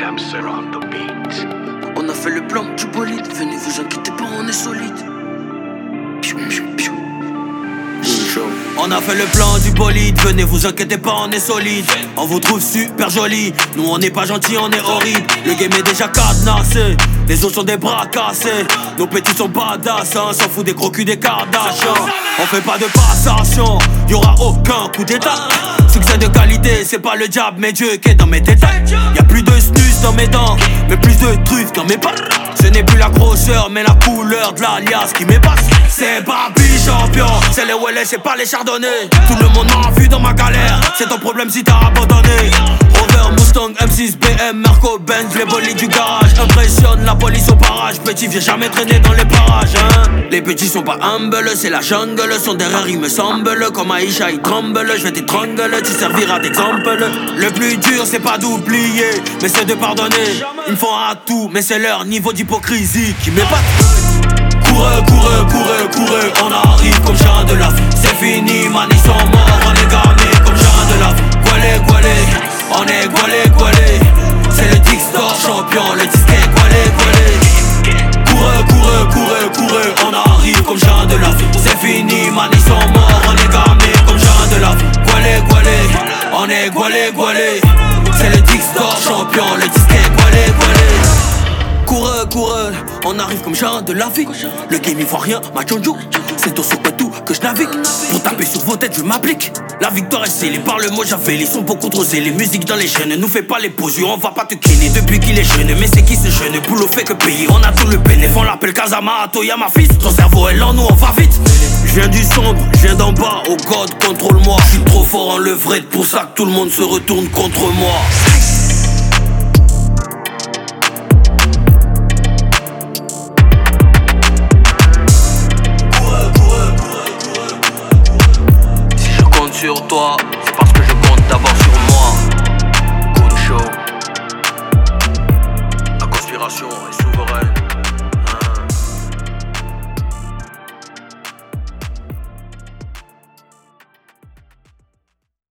Damser on the beat. On a fait le plan du bolide, venez vous inquiétez pas, on est solide. Piou, piou, piou. On a fait le plan du bolide, venez vous inquiétez pas, on est solide. On vous trouve super joli, nous on n'est pas gentils, on est horrible. Le game est déjà cadenassé, les autres sont des bras cassés. Nos petits sont badass, hein, s'en fout des gros culs des Kardashians. On fait pas de passation, y'aura aucun coup d'état. Succès de qualité, c'est pas le diable mais Dieu qui est dans mes détails. Y'a plus de snus dans mes dents, mais plus de trucs dans mes pattes. Ce n'est plus la grosseur mais la couleur de l'alias qui m'épasse. C'est Babi champion, c'est les Wellets, c'est pas les Chardonnays. Tout le monde m'a vu dans ma galère, c'est ton problème si t'as abandonné. Rover, Mustang, M6, BM, Merco, Benz, les bolides du garage. Impressionne la police au barrage, petit viens jamais traîner dans les parages hein. Les petits sont pas humble, c'est la jungle. Son derrière il me semble, comme Aïcha il tremble. Je vais t'étrangler, tu serviras d'exemple. Le plus dur c'est pas d'oublier, mais c'est de pardonner. Ils me font à tout, mais c'est leur niveau d'hypocrisie qui m'épate. Courez, courez, courez, courez, on arrive comme chien de la vie. C'est fini, man, ils sont morts, on est gamés comme chien de la vie. Gualé, gualé, on est gualé, gualé. C'est le Dixtor champion, le disque est gualé, gualé. Courez, courez, courez, courez, on arrive comme chien de la vie. C'est fini, man, ils sont morts, on est gamés comme chien de la vie. Gualé, gualé, on est gualé, gualé. C'est le Dixtor champion, le disque est gualé, gualé. Coureux, coureux, on arrive comme chien de la vie. Le game il voit rien, ma tchonjou. C'est au tout que je navigue. Pour taper sur vos têtes je m'applique. La victoire est scellée par le mot j'avais. Ils sont beaucoup trop zélés, musique dans les chaînes. Nous fais pas les poses, on va pas te kenner depuis qu'il est jeune. Mais c'est qui ce jeune, boulot fait que payer. On a tout le bénéf, on l'appelle Kazama, Atoya ma fils. Ton cerveau est lent, nous on va vite. Je viens du sombre, je viens d'en bas, oh God contrôle-moi. Je suis trop fort en levrette, pour ça que tout le monde se retourne contre moi. Sur toi, c'est